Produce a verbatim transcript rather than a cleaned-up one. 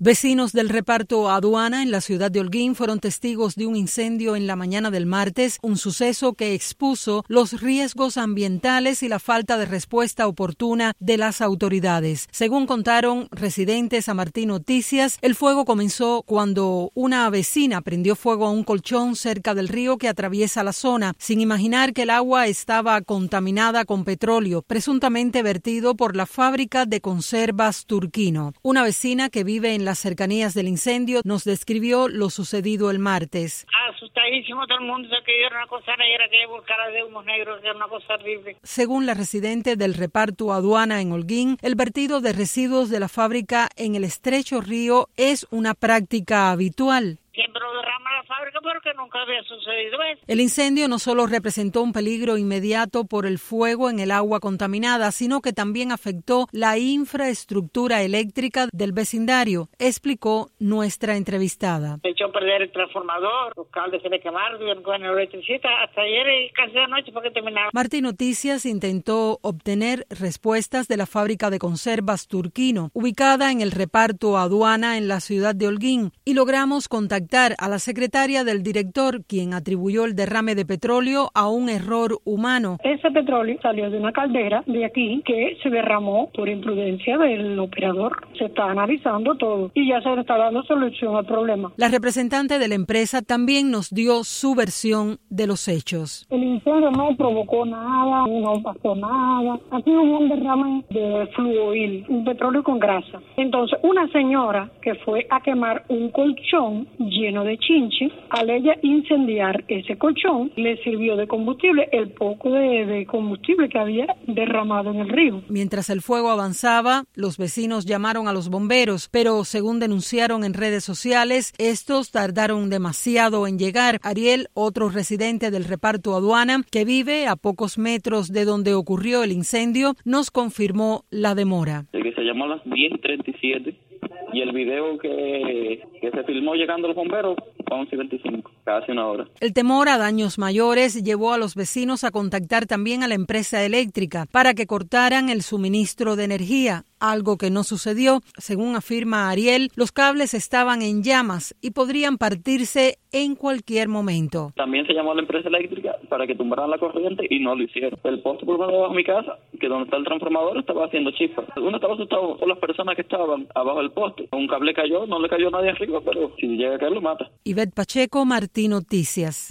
Vecinos del reparto Aduana en la ciudad de Holguín fueron testigos de un incendio en la mañana del martes, un suceso que expuso los riesgos ambientales y la falta de respuesta oportuna de las autoridades. Según contaron residentes a Martín Noticias, el fuego comenzó cuando una vecina prendió fuego a un colchón cerca del río que atraviesa la zona, sin imaginar que el agua estaba contaminada con petróleo, presuntamente vertido por la fábrica de conservas Turquino. Una vecina que vive en las cercanías del incendio nos describió lo sucedido el martes. Asustadísimo todo el mundo, que era una cosa negra, que buscara de humos negros, que era una cosa horrible. Según la residente del reparto Aduana en Holguín, el vertido de residuos de la fábrica en el estrecho río es una práctica habitual. Siempre lo derrama la fábrica porque nunca había sucedido eso. El incendio no solo representó un peligro inmediato por el fuego en el agua contaminada, sino que también afectó la infraestructura eléctrica del vecindario, explicó nuestra entrevistada. Se echó a perder el transformador, los cables se le quemaron, tuvieron con electricidad hasta ayer y casi de noche porque terminaron. Martín Noticias intentó obtener respuestas de la fábrica de conservas Turquino, ubicada en el reparto Aduana en la ciudad de Holguín, y logramos contactar a la secretaria del director, quien atribuyó el derrame de petróleo a un error humano. Ese petróleo salió de una caldera de aquí que se derramó por imprudencia del operador. Se está analizando todo y ya se le está dando solución al problema. La representante de la empresa también nos dio su versión de los hechos. El incendio no provocó nada, no pasó nada. Ha sido un derrame de fluoil, un petróleo con grasa. Entonces, una señora que fue a quemar un colchón lleno de chinche, al ella incendiar ese colchón, le sirvió de combustible el poco de, de combustible que había derramado en el río. Mientras el fuego avanzaba, los vecinos llamaron a los bomberos, pero según denunciaron en redes sociales, estos tardaron demasiado en llegar. Ariel, otro residente del reparto Aduana, que vive a pocos metros de donde ocurrió el incendio, nos confirmó la demora. El que se llamó a las diez treinta y siete. Y el video que, que se filmó llegando los bomberos fue a once y veinticinco, casi una hora. El temor a daños mayores llevó a los vecinos a contactar también a la empresa eléctrica para que cortaran el suministro de energía, algo que no sucedió. Según afirma Ariel, los cables estaban en llamas y podrían partirse en cualquier momento. También se llamó a la empresa eléctrica para que tumbaran la corriente y no lo hicieron. El poste por debajo de mi casa, que donde está el transformador, estaba haciendo chispas. Uno estaba asustado por las personas que estaban abajo del poste. Un cable cayó, no le cayó nadie arriba, pero si llega a caer lo mata. Ivette Pacheco, Martín Noticias.